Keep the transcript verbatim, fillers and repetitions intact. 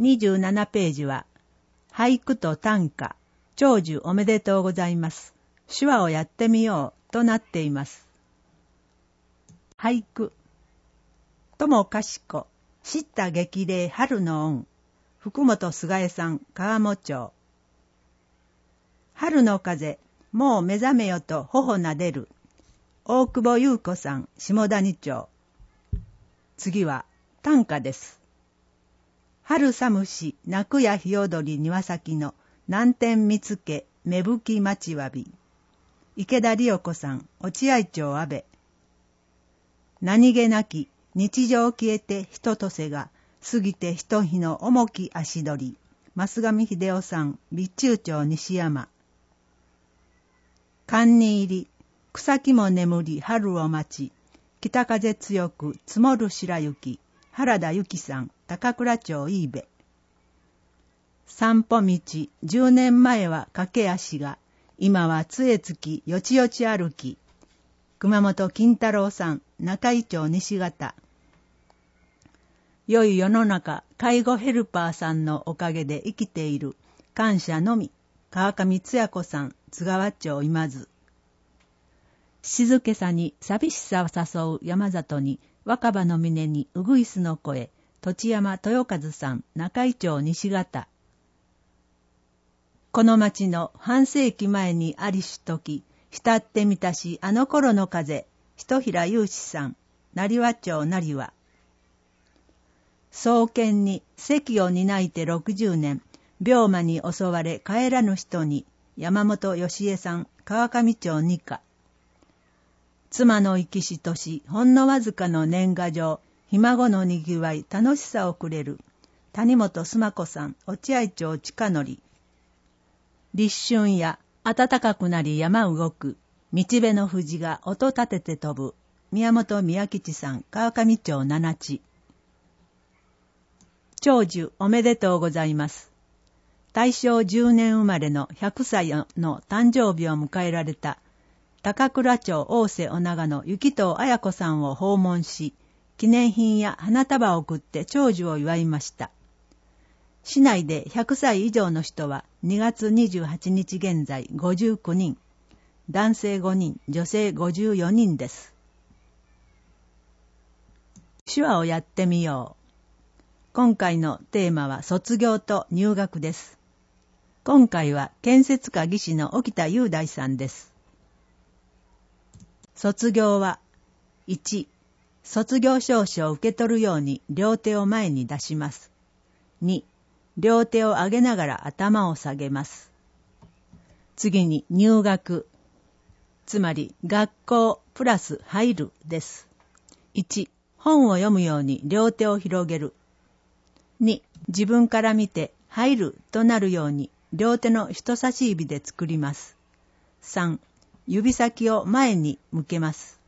にじゅうななページは、俳句と短歌、長寿おめでとうございます。手話をやってみようとなっています。俳句。ともかしこ、知った激励春の恩。福本菅江さん、川面町。春の風、もう目覚めよと頬なでる。大久保優子さん、下谷町。次は短歌です。春寒し、泣くや日踊り庭先の南天見つけ、芽吹き待ちわび。池田理代子さん、落合町阿部。何気なき、日常消えて人とせが、過ぎて人日の重き足取り。増上秀夫さん、備中町西山。寒に入り、草木も眠り春を待ち、北風強く積もる白雪。原田由紀さん、高倉町飯部。散歩道、十年前は駆け足が、今は杖つきよちよち歩き。熊本金太郎さん、中井町西方。良い世の中、介護ヘルパーさんのおかげで生きている。感謝のみ。川上つや子さん、津川町今津。静けさに寂しさを誘う山里に、若葉の峰にうぐいすの声、土山豊和さん、中井町西方。この町の半世紀前にありしとき、浸ってみたしあの頃の風、一平雄志さん、成羽町成羽。創建に席を担いてろくじゅうねん、病魔に襲われ帰らぬ人に、山本義恵さん、川上町二課。妻の生きしとし、ほんのわずかの年賀状、ひ孫のにぎわい、楽しさをくれる。谷本須磨子さん、落合町近則。立春や、暖かくなり山動く。道辺の藤が音立てて飛ぶ。宮本宮吉さん、川上町七地。長寿おめでとうございます。大正じゅうねん生まれのひゃくさいの誕生日を迎えられた、高倉町大瀬お長の雪藤綾子さんを訪問し、記念品や花束を贈って長寿を祝いました。市内でひゃくさい以上の人はにがつにじゅうはちにち現在ごじゅうきゅうにん、男性ごにん、女性ごじゅうよにんです。手話をやってみよう。今回のテーマは卒業と入学です。今回は建設家技師の沖田雄大さんです。卒業は、いち、卒業証書を受け取るように両手を前に出します。に、両手を上げながら頭を下げます。次に入学、つまり学校プラス入るです。いち、本を読むように両手を広げる。に、自分から見て入るとなるように両手の人差し指で作ります。さん、指先を前に向けます。